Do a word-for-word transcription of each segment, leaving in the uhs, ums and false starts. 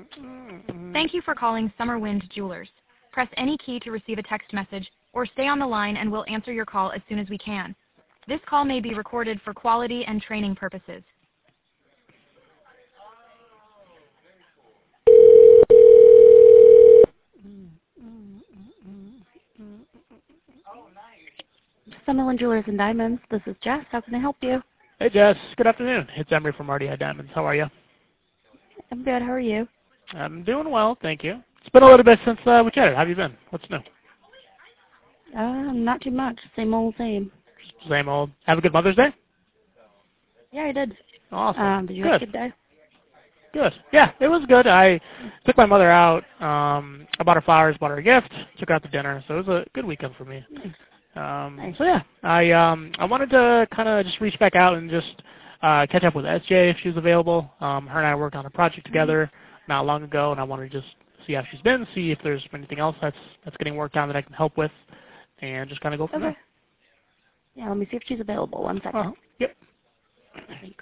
Thank you for calling Summer Wind Jewelers. Press any key to receive a text message or stay on the line and we'll answer your call as soon as we can. This call may be recorded for quality and training purposes. Summerlin Jewelers and Diamonds. This is Jess. How can I help you? Hey, Jess. Good afternoon. It's Emery from R D I Diamonds. How are you? I'm good. How are you? I'm doing well, thank you. It's been a little bit since uh, we chatted. How have you been? What's new? Uh, not too much. Same old same. Same old. Have a good Mother's Day? Yeah, I did. Awesome. Um, did you good. have a good day? Good. Yeah, it was good. I took my mother out. Um, I bought her flowers, bought her a gift, took her out to dinner. So it was a good weekend for me. Nice. Um, Nice. So yeah, I um, I wanted to kind of just reach back out and just uh, catch up with S J if she was available. Um, her and I worked on a project together not long ago, and I wanted to just see how she's been, see if there's anything else that's that's getting worked on that I can help with, and just kind of go from Okay. there. Yeah, let me see if she's available. One second. Uh-huh. Yep. Thanks.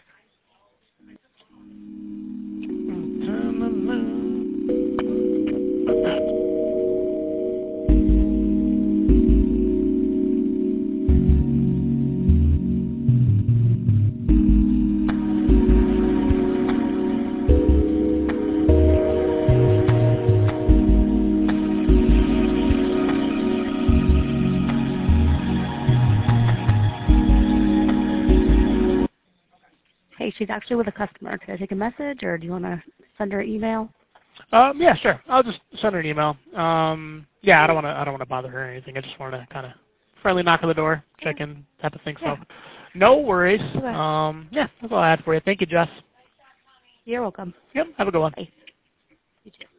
Hey, she's actually with a customer. Can I take a message, or do you want to send her an email? Um, yeah, sure. I'll just send her an email. Um, yeah, I don't want to. I don't want to bother her or anything. I just want to kind of friendly knock on the door, check in, type of thing. Yeah. So, no worries. Okay. Um, yeah, that's all I had for you. Thank you, Jess. You're welcome. Yep. Have a good one. Bye. You too.